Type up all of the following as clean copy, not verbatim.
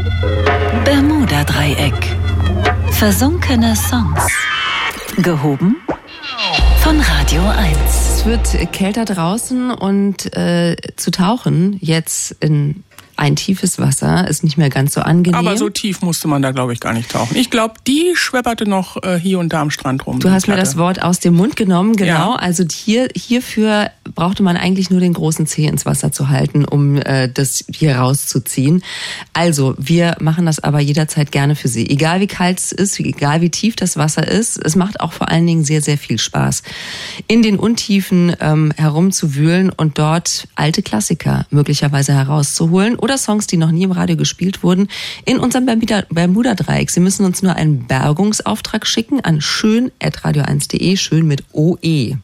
Bermuda-Dreieck. Versunkene Songs. Gehoben von Radio 1. Es wird kälter draußen und zu tauchen jetzt in ein tiefes Wasser ist nicht mehr ganz so angenehm. Aber so tief musste man da, glaube ich, gar nicht tauchen. Ich glaube, die schwepperte noch hier und da am Strand rum. Du hast mir das Wort aus dem Mund genommen, genau. Ja. Also hierfür brauchte man eigentlich nur den großen Zeh ins Wasser zu halten, um das hier rauszuziehen. Also, wir machen das aber jederzeit gerne für Sie. Egal wie kalt es ist, egal wie tief das Wasser ist, es macht auch vor allen Dingen sehr, sehr viel Spaß, in den Untiefen herumzuwühlen und dort alte Klassiker möglicherweise herauszuholen oder Songs, die noch nie im Radio gespielt wurden, in unserem Bermuda-Dreieck. Sie müssen uns nur einen Bergungsauftrag schicken an schön@radio1.de, schön mit OE.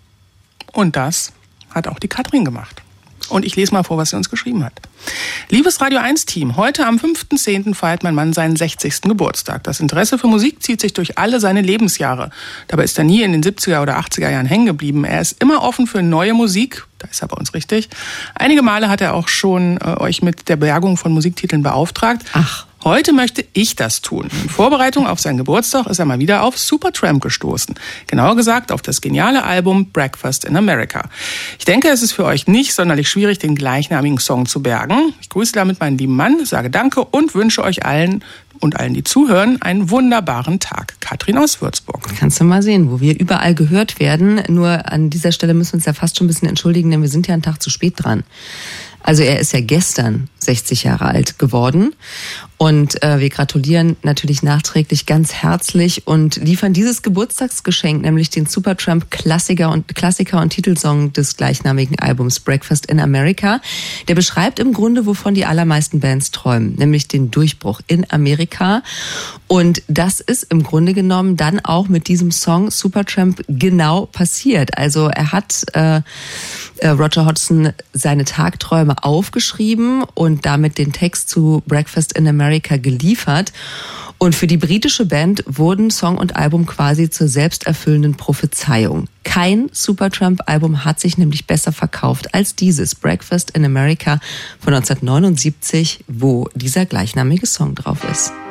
Und das hat auch die Katrin gemacht. Und ich lese mal vor, was sie uns geschrieben hat. Liebes Radio 1-Team, heute am 5.10. feiert mein Mann seinen 60. Geburtstag. Das Interesse für Musik zieht sich durch alle seine Lebensjahre. Dabei ist er nie in den 70er oder 80er Jahren hängen geblieben. Er ist immer offen für neue Musik. Da ist er bei uns richtig. Einige Male hat er auch schon euch mit der Bergung von Musiktiteln beauftragt. Ach. Heute möchte ich das tun. In Vorbereitung auf seinen Geburtstag ist er mal wieder auf Supertramp gestoßen. Genauer gesagt auf das geniale Album Breakfast in America. Ich denke, es ist für euch nicht sonderlich schwierig, den gleichnamigen Song zu bergen. Ich grüße damit meinen lieben Mann, sage Danke und wünsche euch allen und allen, die zuhören, einen wunderbaren Tag. Katrin aus Würzburg. Kannst du mal sehen, wo wir überall gehört werden. Nur an dieser Stelle müssen wir uns ja fast schon ein bisschen entschuldigen, denn wir sind ja einen Tag zu spät dran. Also er ist ja gestern 60 Jahre alt geworden und wir gratulieren natürlich nachträglich ganz herzlich und liefern dieses Geburtstagsgeschenk, nämlich den Supertramp Klassiker und Titelsong des gleichnamigen Albums Breakfast in America. Der beschreibt im Grunde, wovon die allermeisten Bands träumen, nämlich den Durchbruch in Amerika. Und das ist im Grunde genommen dann auch mit diesem Song Supertramp genau passiert. Also er hat Roger Hodgson seine Tagträume aufgeschrieben und damit den Text zu Breakfast in America geliefert. Und für die britische Band wurden Song und Album quasi zur selbsterfüllenden Prophezeiung. Kein Supertramp-Album hat sich nämlich besser verkauft als dieses Breakfast in America von 1979, wo dieser gleichnamige Song drauf ist.